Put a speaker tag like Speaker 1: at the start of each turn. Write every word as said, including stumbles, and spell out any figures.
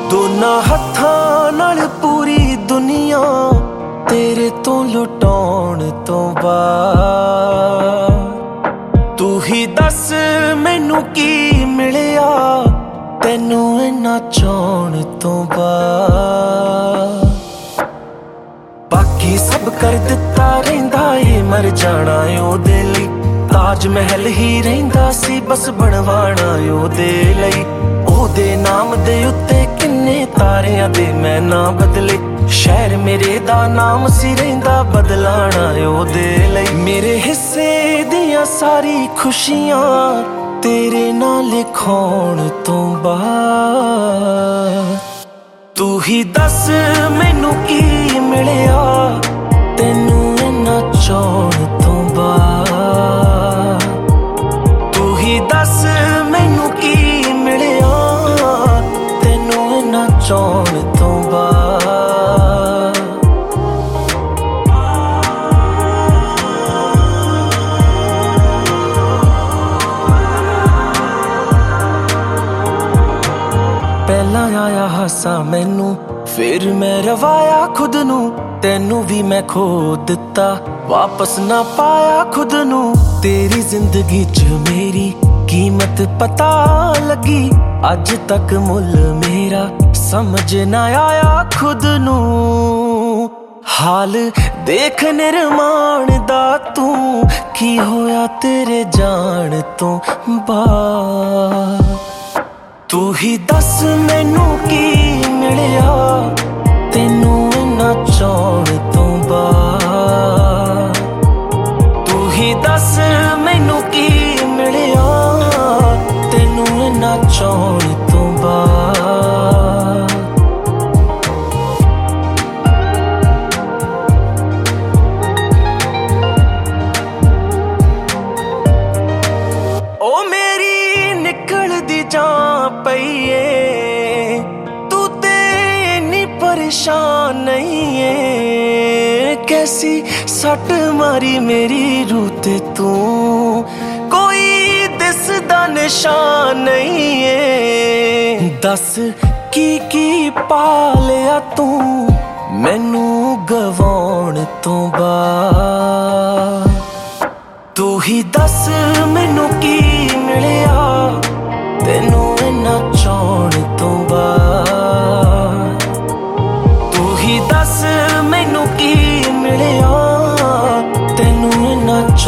Speaker 1: ਦੋਨਾਂ ਹੱਥਾਂ ਨਾਲ ਪੂਰੀ ਦੁਨੀਆ ਤੇਰੇ ਤੋਂ ਲੁਟਾਉਣ ਤੋਂ ਬਾਅਦ ਤੂੰ ਹੀ ਦੱਸ ਮੈਨੂੰ ਕੀ ਮਿਲਿਆ ਤੈਨੂੰ ਇੰਨਾ ਚਾਹੁਣ ਤੋਂ ਬਾਅਦ। ਬਾਕੀ ਸਭ ਕਰ ਦਿੱਤਾ ਰਹਿੰਦਾ ਏ ਮਰ ਜਾਣਾ ਉਹਦੇ ਲਈ, ਤਾਜ ਮਹਿਲ ਹੀ ਰਹਿੰਦਾ ਸੀ ਬਸ ਬਣਵਾਣਾ ਉਹਦੇ ਲਈ। ਉਹਦੇ ਨਾਮ ਦੇ ਉੱਤੇ ਕਿੰਨੇ ਤਾਰਿਆਂ ਦੇ ਮੈਂ ਨਾ ਬਦਲੇ, ਸ਼ਹਿਰ ਮੇਰੇ ਦਾ ਨਾਮ ਸੀ ਰਹਿੰਦਾ ਬਦਲਾਣਾ ਉਹਦੇ ਲਈ। ਮੇਰੇ ਹਿੱਸੇ ਦੀਆਂ ਸਾਰੀ ਖੁਸ਼ੀਆਂ ਤੇਰੇ ਨਾਲ ਲਿਖਾਉਣ ਤੋਂ ਬਾਅਦ ਤੂੰ ਹੀ ਦੱਸ ਮੈਨੂੰ ਕੀ ਮਿਲਿਆ ਤੈਨੂੰ ਇੰਨਾ ਚਾਹੁਣ ਤੋਂ ਬਾਅਦ। ਤੂੰ ਹੀ ਦੱਸ ਮੈਨੂੰ ਕੀ ਮਿਲਿਆ ਤੈਨੂੰ ਇੰਨਾ ਚਾਹੁਣ ਤੋਂ ਬਾਅਦ। ਪਹਿਲਾਂ ਆਇਆ ਹਾਸਾ ਮੈਨੂੰ ਫਿਰ ਮੈਂ ਰਵਾਇਆ ਖੁਦ ਨੂੰ, ਤੈਨੂੰ ਵੀ ਮੈਂ ਖੋ ਦਿੱਤਾ ਵਾਪਸ ਨਾ ਪਾਇਆ ਖੁਦ ਨੂੰ। ਤੇਰੀ ਜ਼ਿੰਦਗੀ 'ਚ ਮੇਰੀ ਕੀਮਤ ਪਤਾ ਲੱਗੀ, ਅੱਜ ਤੱਕ ਮੁੱਲ ਮੇਰਾ ਸਮਝ ਨਾ ਆਇਆ ਖੁਦ ਨੂੰ। ਹਾਲ ਦੇਖ ਨਿਰਮਾਣ ਦਾ ਤੂੰ ਕੀ ਹੋਇਆ ਤੇਰੇ ਜਾਣ ਤੋਂ ਬਾਅਦ। ਤੂੰ ਹੀ ਦੱਸ ਮੈਨੂੰ ਕੀ ਮਿਲਿਆ ਤੈਨੂੰ ਇੰਨਾ ਚਾਹੁਣ ਤੋਂ ਬਾਅਦ। ਤੂੰ ਹੀ ਦੱਸ ਮੈਨੂੰ ਕੀ ਮਿਲਿਆ ਤੈਨੂੰ ਇੰਨਾ ਚਾਹੁਣ ਤੋਂ ਬਾਅਦ। ਓ ਮੇਰੀ ਨਿਕਲਦੀ ਜਾਂ ਪਈ ਏ ਤੂੰ ਤੇ ਇੰਨੀ ਪਰੇਸ਼ਾਨ ਨਹੀਂ ਏ, ਕੈਸੀ ਸੱਟ ਮਾਰੀ ਮੇਰੀ ਰੂਹ ਤੇ ਤੂੰ ਕੋਈ ਦਿਸਦਾ ਨਿਸ਼ਾਨ ਨਹੀਂ ਏ। ਦੱਸ ਕੀ ਕੀ ਪਾ ਲਿਆ ਤੂੰ ਮੈਨੂੰ ਗਵਾਉਣ ਤੋਂ ਬਾਅਦ। ਤੂੰ ਹੀ ਦੱਸ ਮੈਨੂੰ ਕੀ ਮਿਲਿਆ ਤੈਨੂੰ ਇੰਨਾ ਚਾਹੁਣ ਤੋਂ ਬਾਅਦ। ਤੂੰ ਹੀ ਦੱਸ ਮੈਨੂੰ ਕੀ ਮਿਲਿਆ ਤੈਨੂੰ ਇੰਨਾ